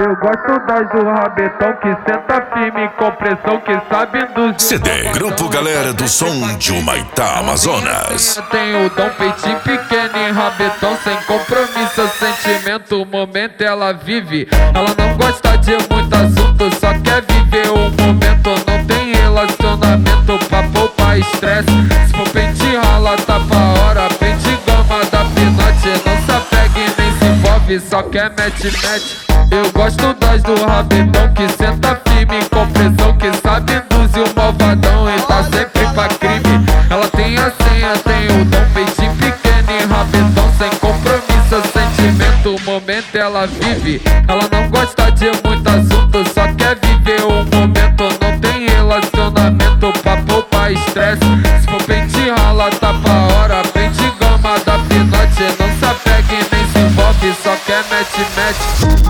Eu gosto das do rabetão que senta firme com pressão, que sabe induzir. CD Grupo Galera do Som de Humaitá, Amazonas. Tem o dom, peitinho pequeno e rabetão, sem compromisso, sentimento, o momento ela vive. Ela não gosta de muito assunto, só quer viver o momento. Não tem relacionamento pra poupar estresse. Se for pente rala, tá pra hora, pente gama da pinote. Não se apega e nem se envolve, só quer mete. Eu gosto das do rabetão que senta firme com pressão, que sabe induzir o malvadão e tá sempre pra crime. Ela tem a senha, tem o dom, peitinho pequeno e rabetão, sem compromisso, sentimento, o momento ela vive. Ela não gosta de muito assunto, só quer viver o momento. Não tem relacionamento pra poupar estresse. Se for pente rala, tá pra hora, pente gama da pinote. Não se apega e nem se envolve, só quer mete.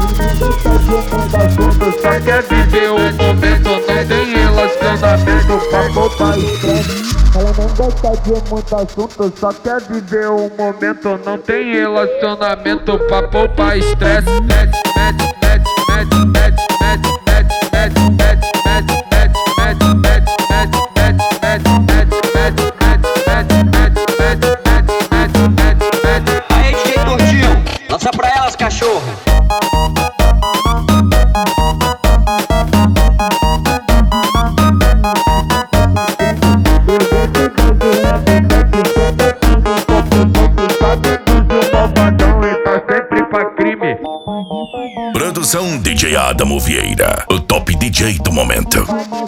Só quer viver o momento, não tem relacionamento pra poupar estresse. Ela não gosta de muito assunto, só quer viver o momento. Não tem relacionamento pra poupar estresse. Aí, DJ Tordinho, lança pra elas, cachorro. Produção DJ Adamo Vieira, o top DJ do momento.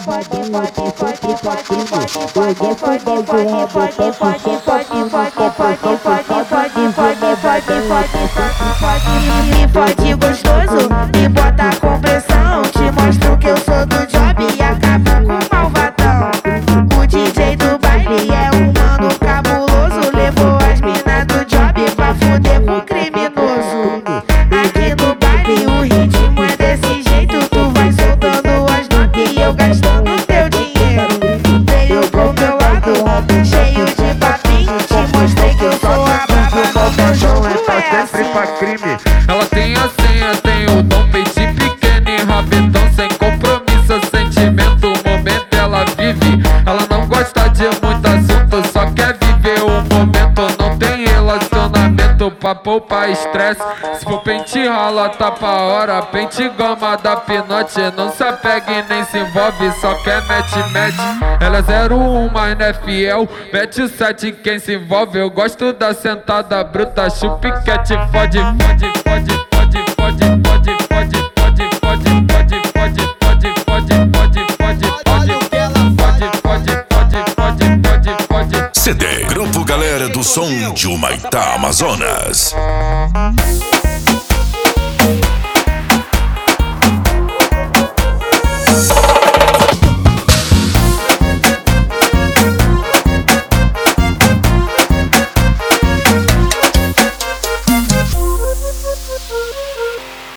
Pode gostoso, me bota com pressão. Te mostro que eu sou do job e acabo com o malvadão. O DJ do baile é um mano cabuloso, levou as minas do job pra fuder com criminoso. Aqui no baile o ritmo é desse jeito, tu vai soltando as notas e eu gastando teu dinheiro. Veio pro meu lado, cheio de papinho, te mostrei que eu sou a braba, no teu jogo é assim. Pra crime. Ela tem a senha, tem o dom, peitinho pequeno e rabetão, sem compromisso, sentimento, o momento ela vive. Ela não gosta de muito assunto, só quer viver o momento. Não tem relacionamento pra poupar estresse. Se for pente rala, tá pra hora, pente gama da pinote. Não se apega e nem se envolve, só quer mete. Ela é 01, mas não é fiel, mete 7 quem se envolve. Eu gosto da sentada bruta, chupiquete, fode. CD Grupo Galera do Som de Humaitá, Amazonas.